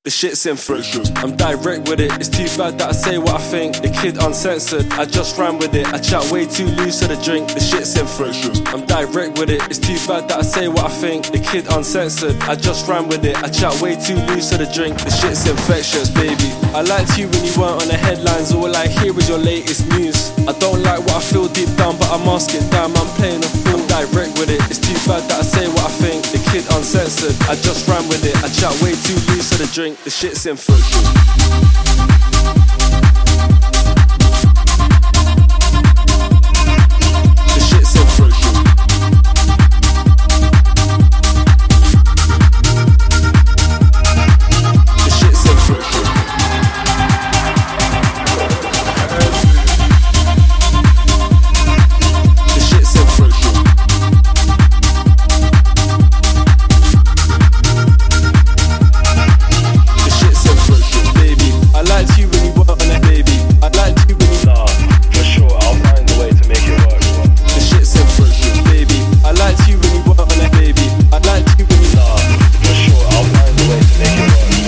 The shit's infectious. I'm direct with it. It's too bad that I say what I think. The kid uncensored. I just ran with it. I chat way too loose to the drink. The shit's infectious. I'm direct with it. It's too bad that I say what I think. The kid uncensored. I just ran with it. I chat way too loose to the drink. The shit's infectious, baby. I liked you when you weren't on the headlines. All I hear is your latest news. I don't like what I feel deep down, but I mask it down. I'm playing a fool. I'm direct with it. It's too bad that I say what I think. The kid uncensored. I just ran with it. I chat way too loose to the drink. The shit's infectious. The shit's infectious. The shit's infectious. The shit's infectious. I liked you when you weren't on it, baby. I liked you when you... Nah, for sure, I'll find a way to make it work. The shit's infectious, baby. I liked you when you weren't on it, baby. I liked you when you... Nah, for sure, I'll find a way to make it work.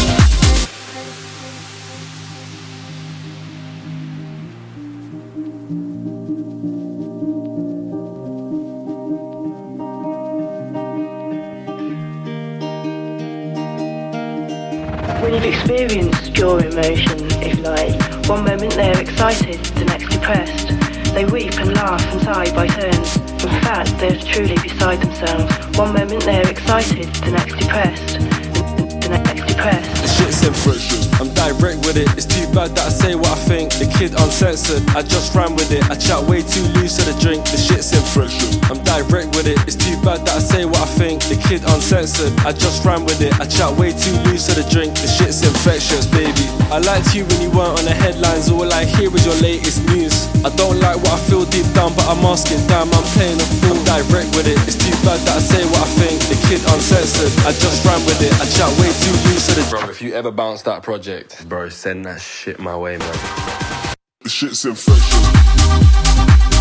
When you've experienced your emotion, if you like, one moment they're excited, the next depressed. They weep and laugh and sigh by turns. In fact, they're truly beside themselves. One moment they're excited, the next depressed. The next depressed. The shit's infectious. I'm direct with it. It's too bad that I say what I think. The kid uncensored. I just ran with it. I chat way too loose to the drink. The shit's infectious. I'm direct with it. It's too bad that I say what I think. The kid uncensored. I just ran with it. I chat way too loose to the drink. The shit's infectious, baby. I liked you when you weren't on the headlines. All I hear is your latest news. I don't like what I feel deep down, but I mask it down. I'm playing a fool. I'm direct with it. It's too bad that I say what I think. The kid uncensored. I just ran with it. I chat way too loose to the... Bro, if you ever bounce that project, bro, send that shit my way, man. The shit's infectious.